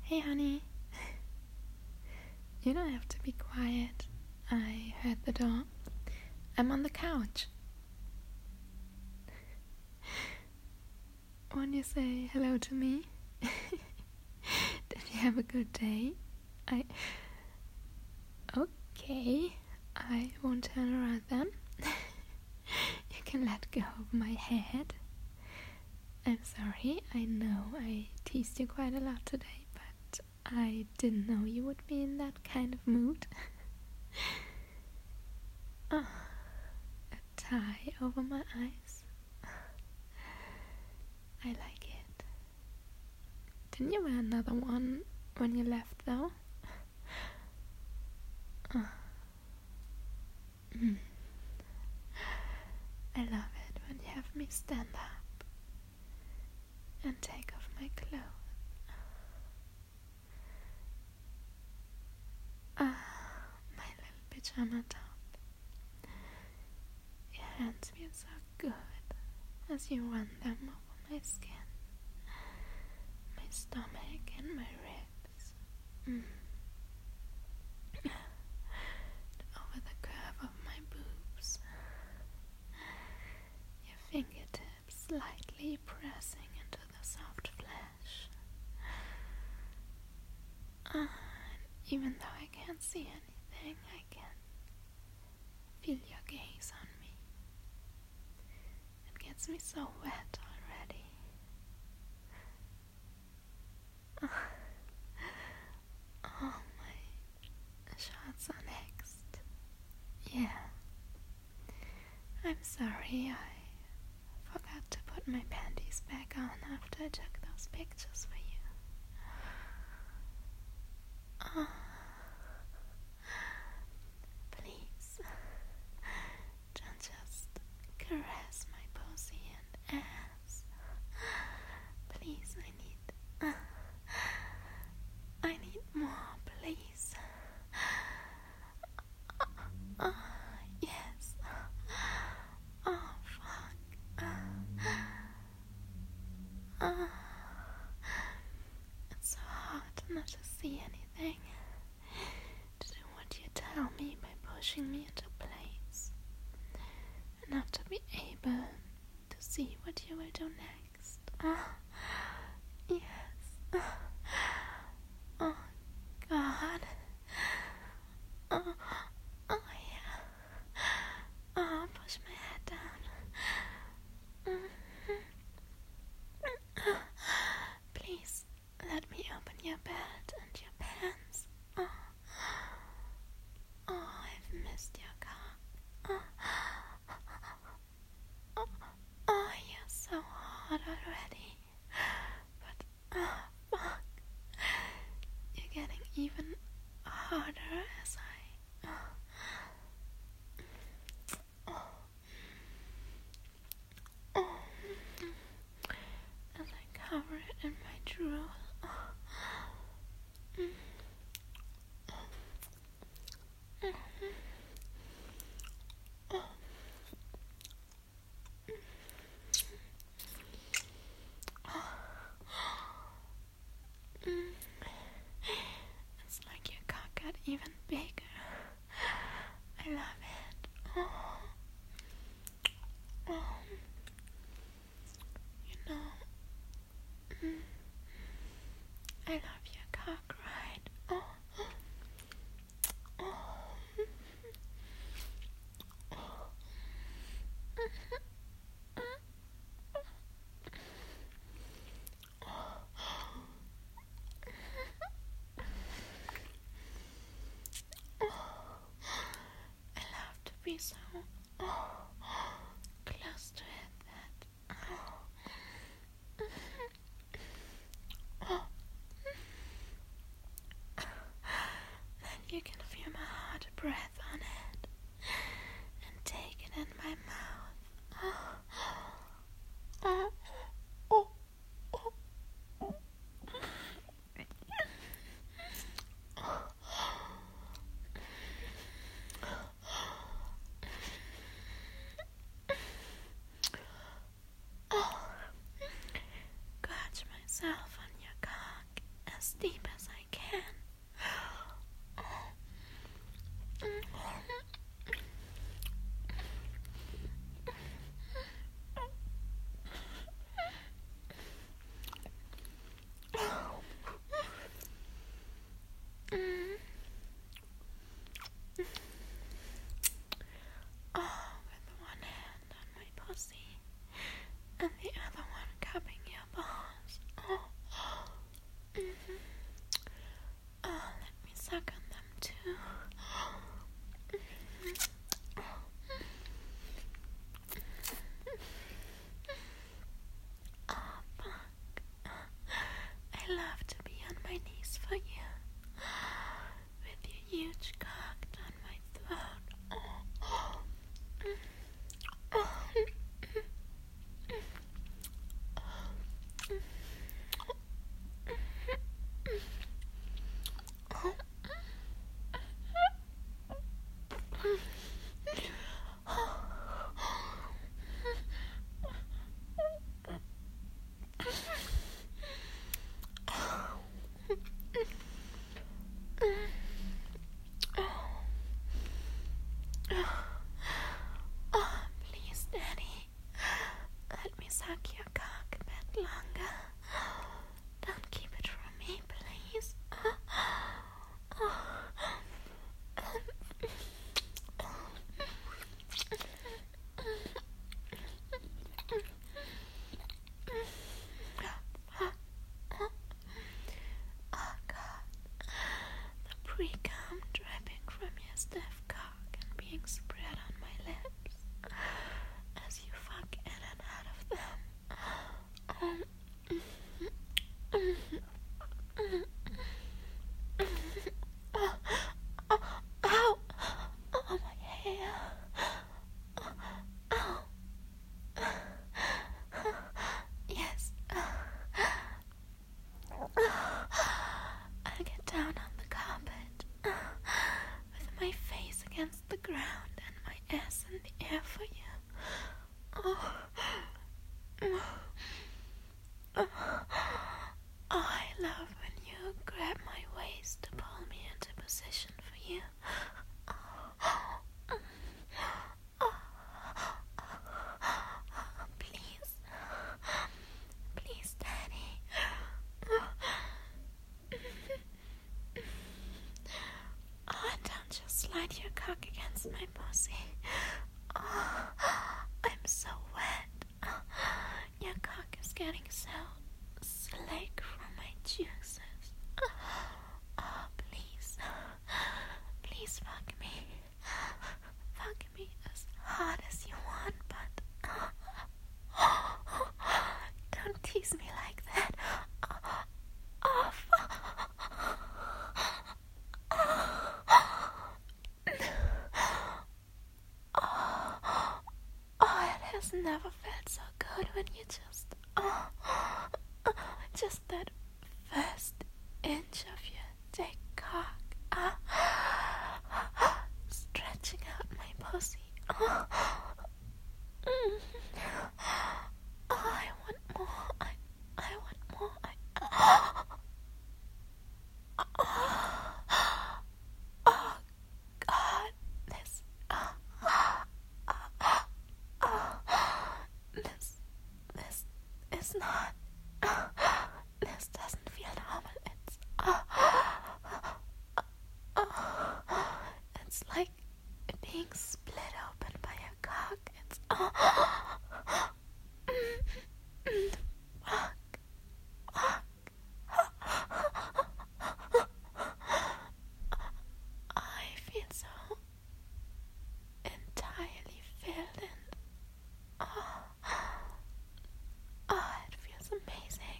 Hey honey, you don't have to be quiet. I heard the door. I'm on the couch. Won't you say hello to me? Did you have a good day? Okay, I won't turn around then. You can let go of my head. I'm sorry, I know I teased you quite a lot today, but I didn't know you would be in that kind of mood. A tie over my eyes. I like it. Didn't you wear another one when you left though? I love it when you have me stand up and take off my clothes. My little pajama top. Your hands feel so good as you run them over my skin, my stomach and my ribs. Over the curve of my boobs. Your fingertips lightly pressing into the soft flesh. And even though I can't see anything, I can feel your gaze on me. It gets me so wet already. Oh, my shorts are next. Yeah. I'm sorry, I forgot to put my panties back on after I took those pictures for you. Please, don't just caress my pussy and ass. Please, I need more, please. Yes. Oh, fuck. It's so hard not to see anything. To do what you tell me by pushing me into place. And not to be able to see what you will do next. Yes. Oh, God. Oh, yeah. Oh, push my head down. Please, let me open your belt and your pants. I've missed your car. You're so hot already. But, fuck. You're getting even harder as as I cover it in my drool. my pussy. Oh, I'm so wet. Your cock is getting so slick from my juices. Oh, please. Please fuck me. Fuck me as hard as you want, but don't tease me like that. Oh, it has never felt so good when you just that first inch of your dick cock, stretching out my pussy. I want more. I want more. Oh God, this is not. This doesn't feel normal. It's like being split open by a cock. It's I feel so entirely filled and it feels amazing.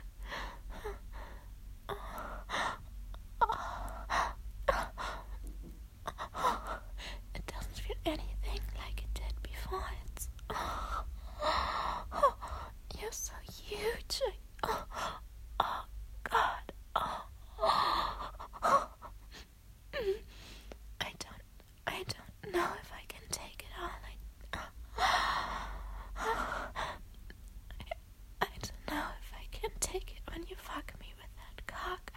It doesn't feel anything like it did before. It's you're so huge. Oh God. I don't know if I can take it all. I don't know if I can take it when you fuck me with that cock.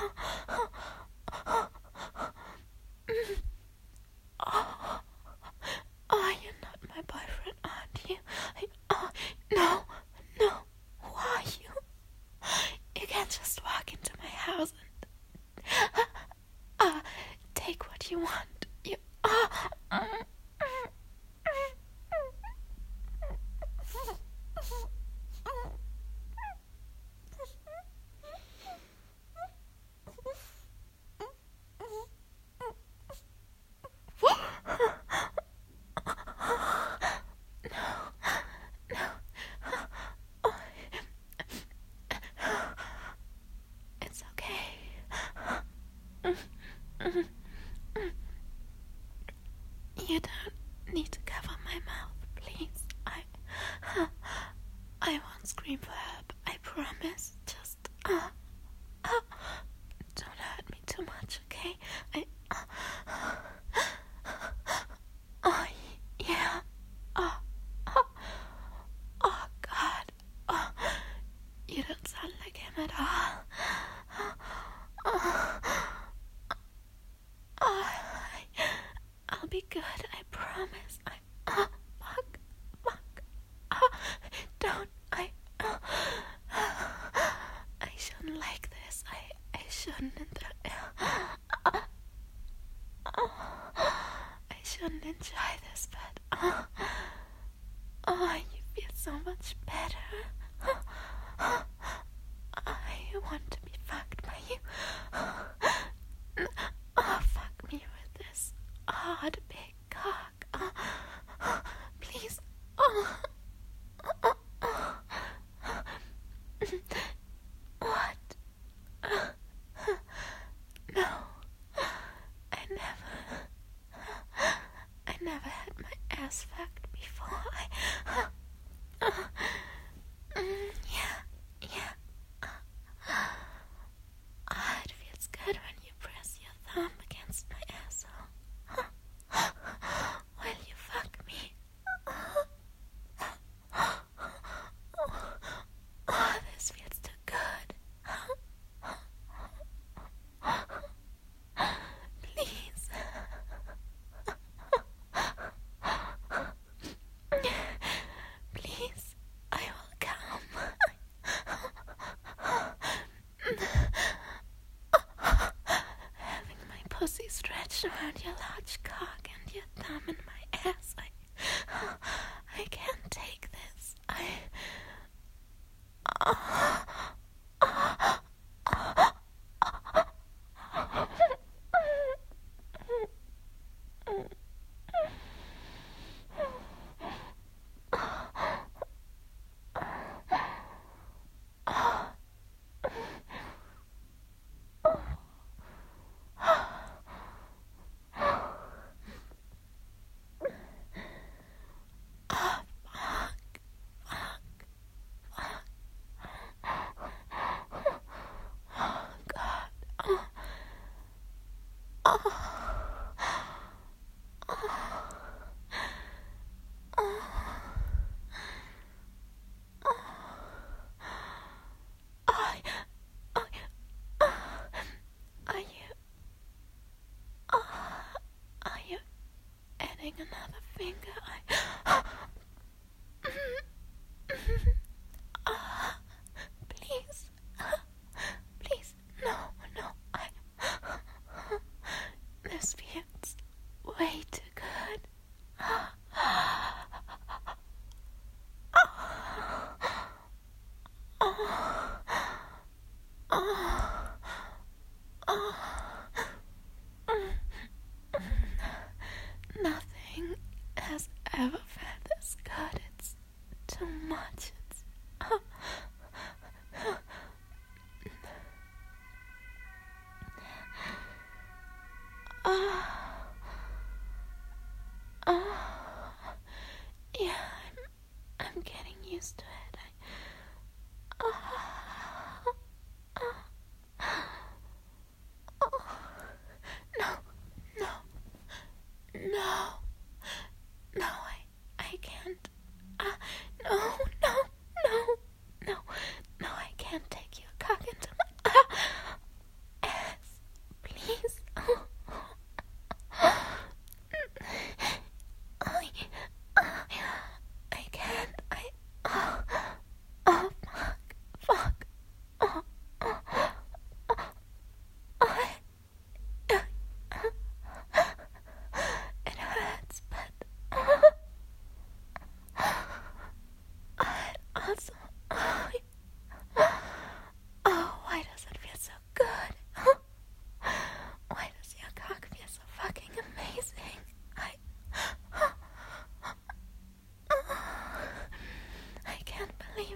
You're not my boyfriend, aren't you? No. Who are you? You can't just walk into my house and take what you want. You. It's okay. You don't need to cover my mouth, please. I won't scream for help. I promise. Just don't hurt me too much, okay? Yeah. Oh God. You don't sound like him at all. I'll be good, I promise. Fuck. Don't. I shouldn't like this. I shouldn't. I shouldn't enjoy this, but you feel so much better. I want to be fucked by you. Fuck me with this hard big cock. Please. What? No. I never had my ass fucked before. Yeah. It feels good when you press your thumb against my asshole. Will you fuck me? This feels too good. Please. Please, I will come. Having my pussy stretched around your large cock and your thumb cum in my ass. I can't take this. Are you adding another finger? Please, please, no, this feels way too good. Nothing has ever felt this good. It's too much. It's yeah, I'm getting used to it. No, I can't. No, I can't take your cock into my ass, please. I can't. Oh, fuck. It hurts, but also, why does it feel so good? Why does your cock feel so fucking amazing? I can't believe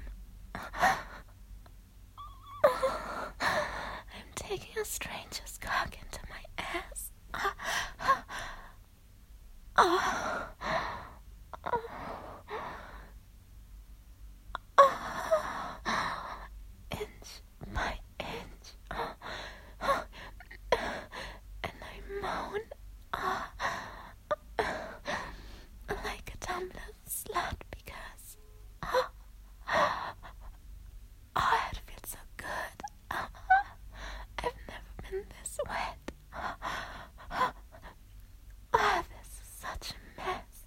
I'm taking a stranger's cock into my ass. Inch by inch, and I moan like a Tumblr slut because it feels so good. I've never been this wet. This is such a mess.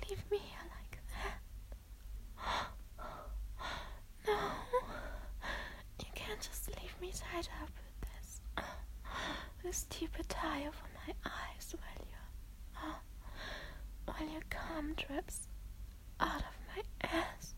leave me here like that. No, you can't just leave me tied up with this stupid tie over my eyes while your cum drips out of my ass.